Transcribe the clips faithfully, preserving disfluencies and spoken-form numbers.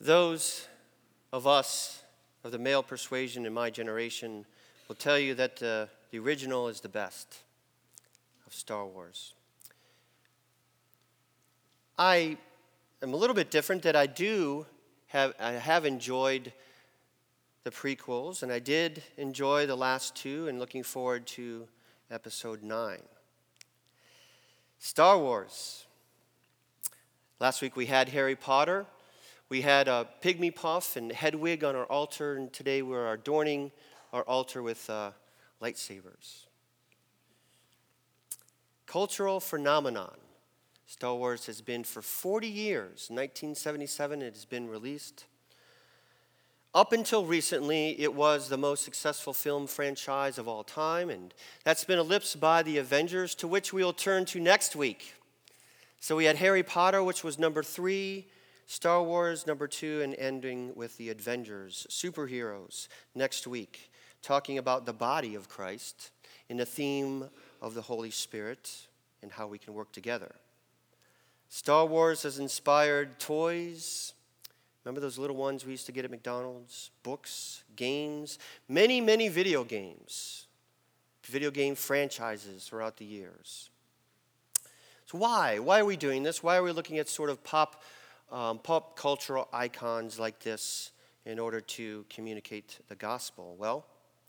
Those of us of the male persuasion in my generation will tell you that uh, the original is the best of Star Wars. I am a little bit different that I do have, I have enjoyed the prequels, and I did enjoy the last two, and looking forward to episode nine. Star Wars. Last week we had Harry Potter. We had a pygmy puff and Hedwig on our altar, and today we're adorning our altar with uh, lightsabers. Cultural phenomenon. Star Wars has been for forty years. nineteen seventy-seven it has been released. Up until recently, it was the most successful film franchise of all time, and that's been eclipsed by the Avengers, to which we will turn to next week. So we had Harry Potter, which was number three, Star Wars number two, and ending with the Avengers, superheroes, next week, talking about the body of Christ in the theme of the Holy Spirit and how we can work together. Star Wars has inspired toys. Remember those little ones we used to get at McDonald's? Books, games, many, many video games, video game franchises throughout the years. So why? Why are we doing this? Why are we looking at sort of pop Um, pop cultural icons like this in order to communicate the gospel? Well,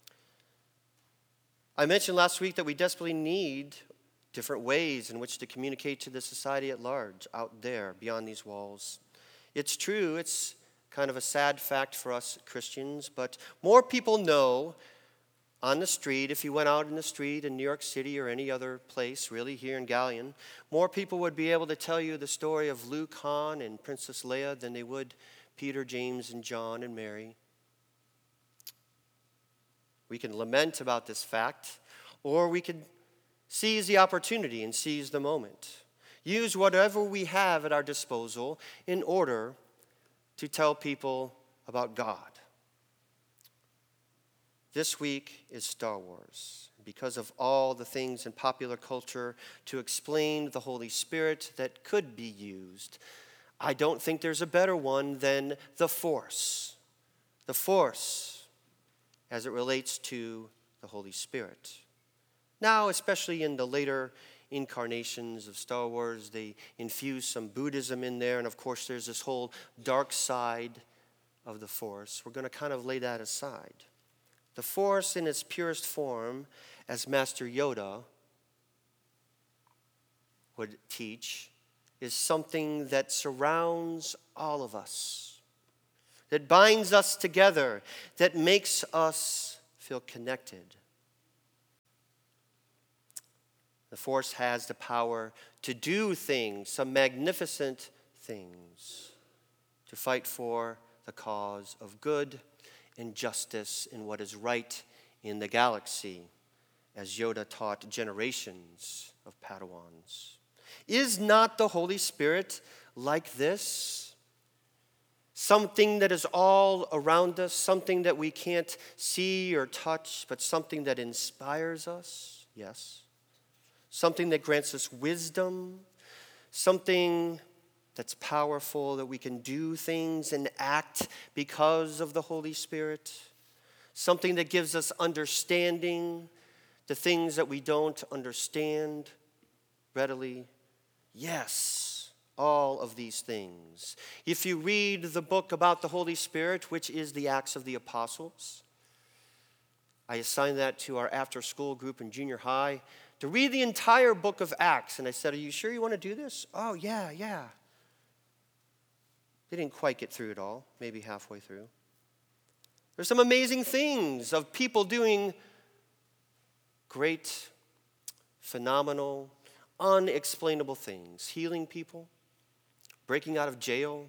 I mentioned last week that we desperately need different ways in which to communicate to the society at large, out there, beyond these walls. It's true, it's kind of a sad fact for us Christians, but more people know on the street, if you went out in the street in New York City or any other place, really here in Galion, more people would be able to tell you the story of Luke, Han, and Princess Leia than they would Peter, James, and John, and Mary. We can lament about this fact, or we could seize the opportunity and seize the moment. Use whatever we have at our disposal in order to tell people about God. This week is Star Wars, because of all the things in popular culture to explain the Holy Spirit that could be used. I don't think there's a better one than the Force. The Force as it relates to the Holy Spirit. Now, especially in the later incarnations of Star Wars, they infuse some Buddhism in there, and of course there's this whole dark side of the Force. We're going to kind of lay that aside. The Force in its purest form, as Master Yoda would teach, is something that surrounds all of us, that binds us together, that makes us feel connected. The Force has the power to do things, some magnificent things, to fight for the cause of good and justice in what is right in the galaxy, as Yoda taught generations of Padawans. Is not the Holy Spirit like this? Something that is all around us, something that we can't see or touch, but something that inspires us? Yes. Something that grants us wisdom, something that's powerful, that we can do things and act because of the Holy Spirit. Something that gives us understanding, the things that we don't understand readily. Yes, all of these things. If you read the book about the Holy Spirit, which is the Acts of the Apostles, I assigned that to our after-school group in junior high to read the entire book of Acts. And I said, are you sure you want to do this? Oh, yeah, yeah. They didn't quite get through it all, maybe halfway through. There's some amazing things of people doing great, phenomenal, unexplainable things. Healing people, breaking out of jail.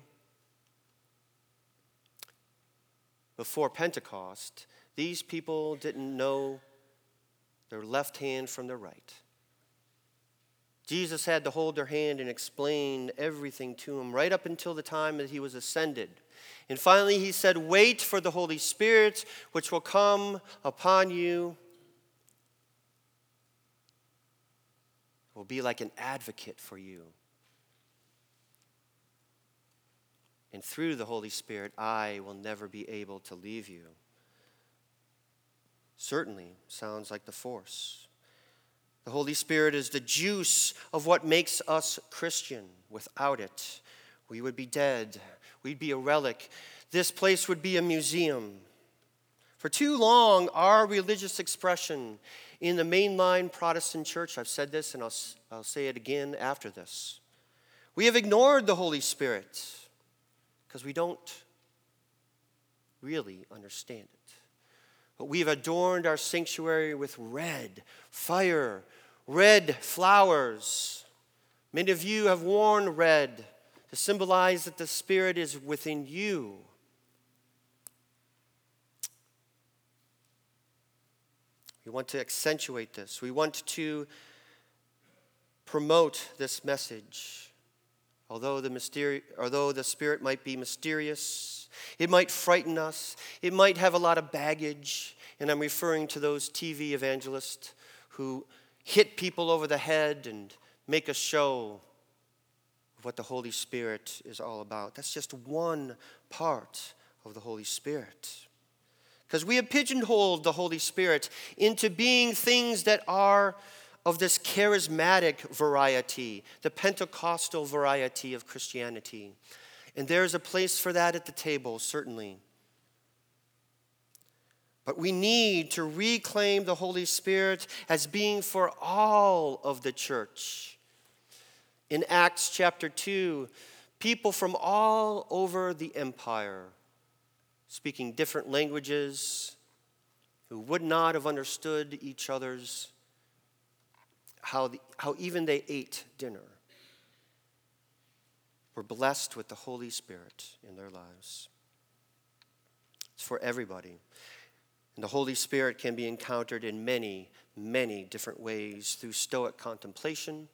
Before Pentecost, these people didn't know their left hand from their right. Jesus had to hold their hand and explain everything to them right up until the time that he was ascended. And finally he said, wait for the Holy Spirit, which will come upon you. Will be like an advocate for you. And through the Holy Spirit, I will never be able to leave you. Certainly sounds like the force. The Holy Spirit is the juice of what makes us Christian. Without it, we would be dead. We'd be a relic. This place would be a museum. For too long, our religious expression in the mainline Protestant church, I've said this and I'll, I'll say it again after this, we have ignored the Holy Spirit because we don't really understand it. But we've adorned our sanctuary with red fire, red flowers. Many of you have worn red to symbolize that the Spirit is within you. We want to accentuate this. We want to promote this message. Although the mysteri- although the Spirit might be mysterious, it might frighten us, it might have a lot of baggage, and I'm referring to those T V evangelists who hit people over the head and make a show of what the Holy Spirit is all about. That's just one part of the Holy Spirit. Because we have pigeonholed the Holy Spirit into being things that are of this charismatic variety, the Pentecostal variety of Christianity. And there's a place for that at the table, certainly. But we need to reclaim the Holy Spirit as being for all of the church. In Acts chapter two, people from all over the empire, speaking different languages, who would not have understood each other's, how, the, how even they ate dinner, were blessed with the Holy Spirit in their lives. It's for everybody. And the Holy Spirit can be encountered in many, many different ways through Stoic contemplation.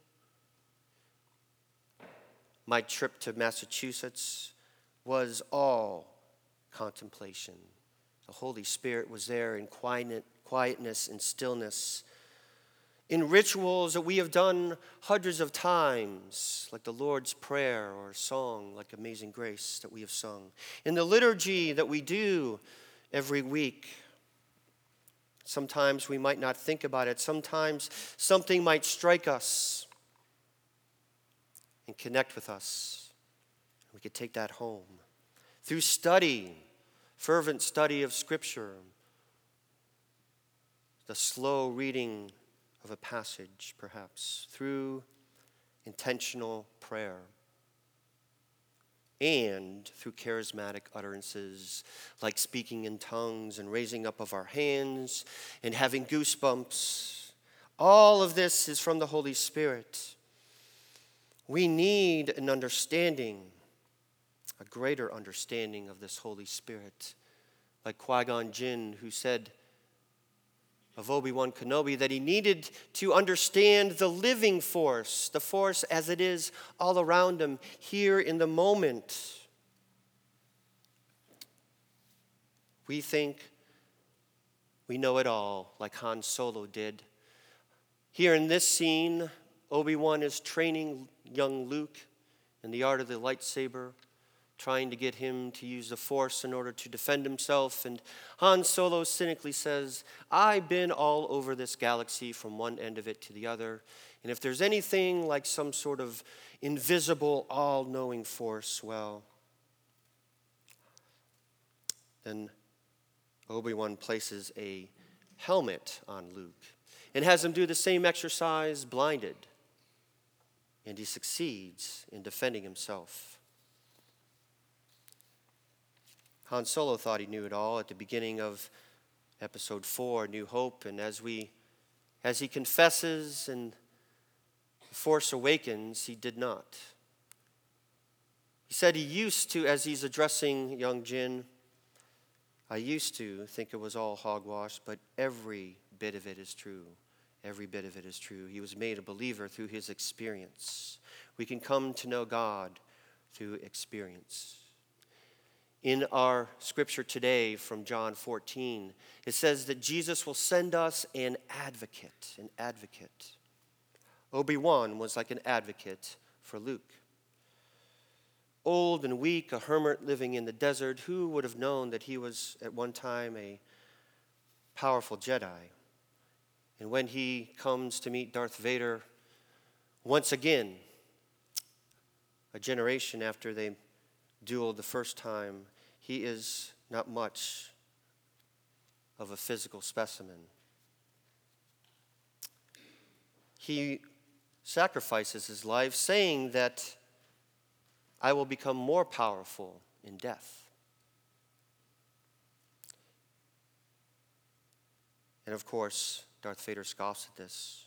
My trip to Massachusetts was all contemplation. The Holy Spirit was there in quiet, quietness and stillness. In rituals that we have done hundreds of times, like the Lord's Prayer or a song like Amazing Grace that we have sung. In the liturgy that we do every week. Sometimes we might not think about it. Sometimes something might strike us and connect with us. We could take that home. Through study, fervent study of Scripture, the slow reading of a passage, perhaps, through intentional prayer, and through charismatic utterances like speaking in tongues and raising up of our hands and having goosebumps. All of this is from the Holy Spirit. We need an understanding, a greater understanding of this Holy Spirit. Like Qui-Gon Jinn, who said of Obi-Wan Kenobi that he needed to understand the living force, the force as it is all around him, here in the moment. We think we know it all, like Han Solo did. Here in this scene, Obi-Wan is training young Luke in the art of the lightsaber, trying to get him to use the Force in order to defend himself. And Han Solo cynically says, I've been all over this galaxy from one end of it to the other. And if there's anything like some sort of invisible, all-knowing force, well, then Obi-Wan places a helmet on Luke and has him do the same exercise blinded. And he succeeds in defending himself. Han Solo thought he knew it all at the beginning of episode four, New Hope, and as we, as he confesses and the Force awakens, he did not. He said he used to, as he's addressing young Jin, I used to think it was all hogwash, but every bit of it is true. Every bit of it is true. He was made a believer through his experience. We can come to know God through experience. In our scripture today from John fourteen, it says that Jesus will send us an advocate, an advocate. Obi-Wan was like an advocate for Luke. old and weak, a hermit living in the desert. Who would have known that he was at one time a powerful Jedi? And when he comes to meet Darth Vader, once again, a generation after they dueled the first time, he is not much of a physical specimen. He sacrifices his life, saying that I will become more powerful in death. And of course, Darth Vader scoffs at this.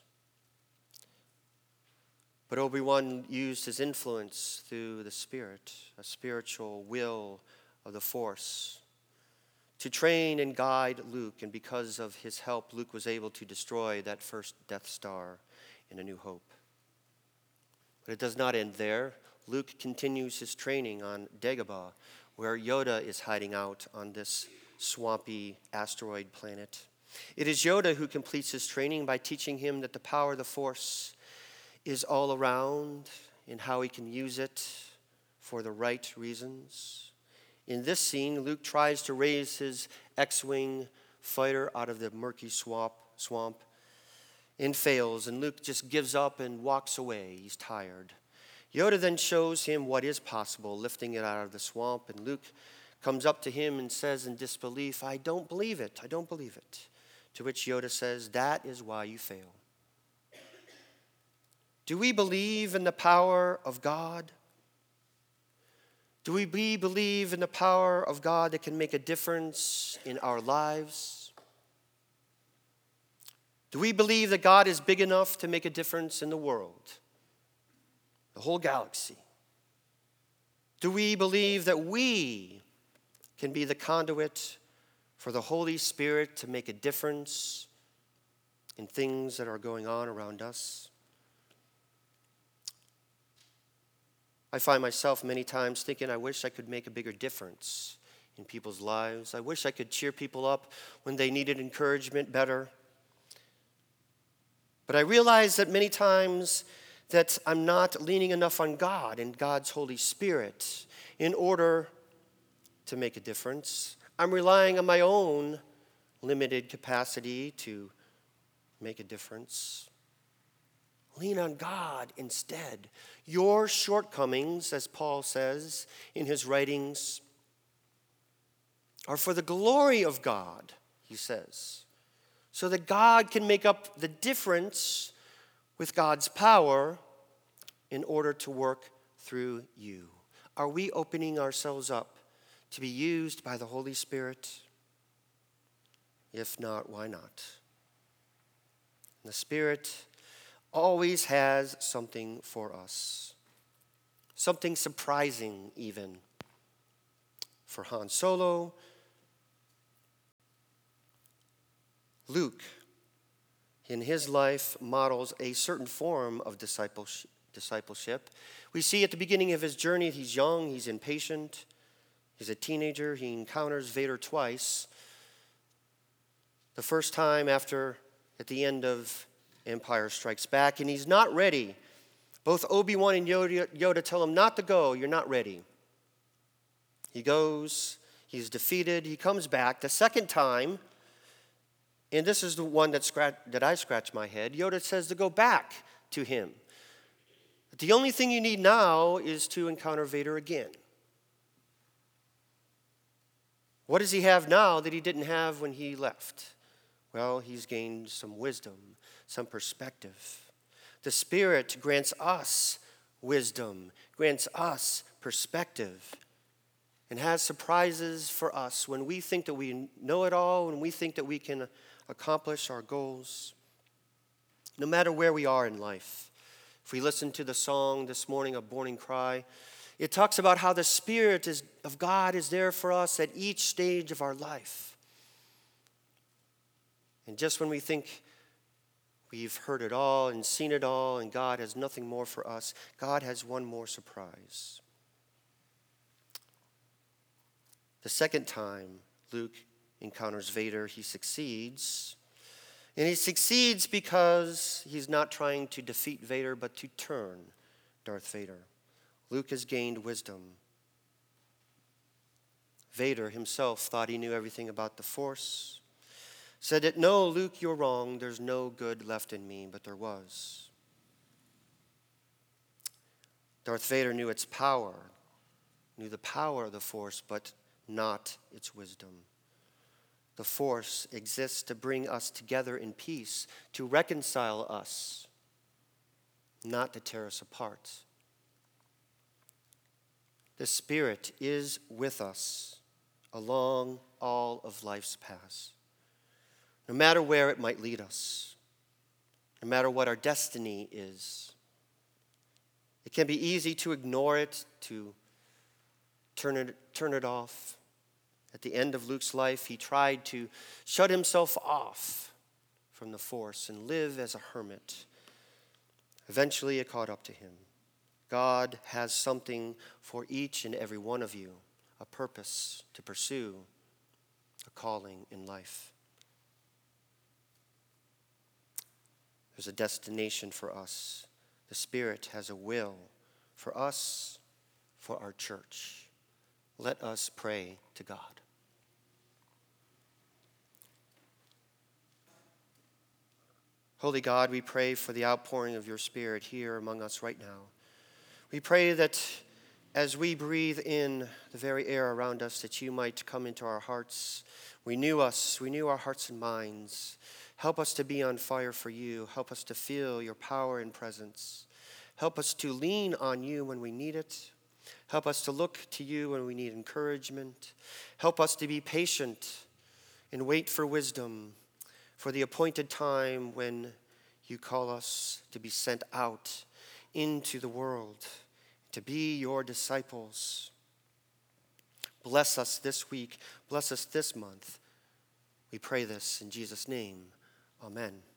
But Obi-Wan used his influence through the Spirit, a spiritual will of the Force, to train and guide Luke. And because of his help, Luke was able to destroy that first Death Star in A New Hope. But it does not end there. Luke continues his training on Dagobah, where Yoda is hiding out on this swampy asteroid planet. It is Yoda who completes his training by teaching him that the power of the Force is all around and how he can use it for the right reasons. In this scene, Luke tries to raise his X-Wing fighter out of the murky swamp, swamp and fails, and Luke just gives up and walks away. He's tired. Yoda then shows him what is possible, lifting it out of the swamp, and Luke comes up to him and says in disbelief, I don't believe it, I don't believe it. To which Yoda says, that is why you fail. Do we believe in the power of God? Do we believe in the power of God that can make a difference in our lives? Do we believe that God is big enough to make a difference in the world, the whole galaxy? Do we believe that we can be the conduit for the Holy Spirit to make a difference in things that are going on around us? I find myself many times thinking, I wish I could make a bigger difference in people's lives. I wish I could cheer people up when they needed encouragement better. But I realize that many times that I'm not leaning enough on God and God's Holy Spirit in order to make a difference. I'm relying on my own limited capacity to make a difference. Lean on God instead. Your shortcomings, as Paul says in his writings, are for the glory of God, he says, so that God can make up the difference with God's power in order to work through you. Are we opening ourselves up to be used by the Holy Spirit? If not, why not? The Spirit always has something for us, something surprising even. For Han Solo, Luke, in his life, models a certain form of discipleship. We see at the beginning of his journey, he's young, he's impatient, he's a teenager, he encounters Vader twice. The first time after, at the end of Empire Strikes Back, and he's not ready. Both Obi-Wan and Yoda, Yoda tell him not to go. You're not ready. He goes. He's defeated. He comes back. The second time, and this is the one that, scratch, that I scratch my head, Yoda says to go back to him. But the only thing you need now is to encounter Vader again. What does he have now that he didn't have when he left? Well, he's gained some wisdom, some perspective. The Spirit grants us wisdom, grants us perspective, and has surprises for us when we think that we know it all, when we think that we can accomplish our goals. No matter where we are in life. If we listen to the song this morning of Morning Cry, it talks about how the Spirit is, of God is there for us at each stage of our life. And just when we think we've heard it all and seen it all and God has nothing more for us, God has one more surprise. The second time Luke encounters Vader, he succeeds. And he succeeds because he's not trying to defeat Vader, but to turn Darth Vader. Luke has gained wisdom. Vader himself thought he knew everything about the Force. Said that, no, Luke, you're wrong. There's no good left in me, but there was. Darth Vader knew its power, knew the power of the Force, but not its wisdom. The Force exists to bring us together in peace, to reconcile us, not to tear us apart. The Spirit is with us along all of life's paths, no matter where it might lead us, no matter what our destiny is. It can be easy to ignore it, to turn it, turn it off. At the end of Luke's life, he tried to shut himself off from the Force and live as a hermit. Eventually, it caught up to him. God has something for each and every one of you, a purpose to pursue, a calling in life. There's a destination for us. The Spirit has a will for us, for our church. Let us pray to God. Holy God, we pray for the outpouring of your Spirit here among us right now. We pray that as we breathe in the very air around us, that you might come into our hearts. Renew us, renew our hearts and minds. Help us to be on fire for you. Help us to feel your power and presence. Help us to lean on you when we need it. Help us to look to you when we need encouragement. Help us to be patient and wait for wisdom, for the appointed time when you call us to be sent out into the world, to be your disciples. Bless us this week. Bless us this month. We pray this in Jesus' name. Amen.